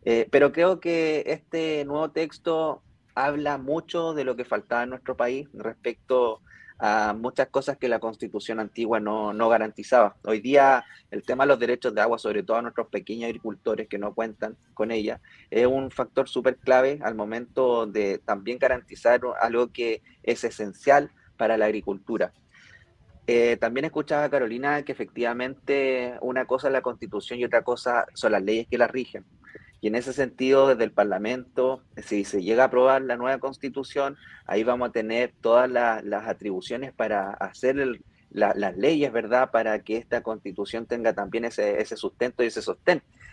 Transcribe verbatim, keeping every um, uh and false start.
Eh, pero creo que este nuevo texto habla mucho de lo que faltaba en nuestro país respecto a muchas cosas que la Constitución antigua no, no garantizaba. Hoy día el tema de los derechos de agua, sobre todo a nuestros pequeños agricultores que no cuentan con ella, es un factor súper clave al momento de también garantizar algo que es esencial para la agricultura. Eh, también escuchaba a Carolina que efectivamente una cosa es la Constitución y otra cosa son las leyes que la rigen. Y en ese sentido, desde el Parlamento, si se llega a aprobar la nueva Constitución, ahí vamos a tener todas la- las atribuciones para hacer el- la- las leyes, ¿verdad? Para que esta Constitución tenga también ese, ese sustento y ese sostén.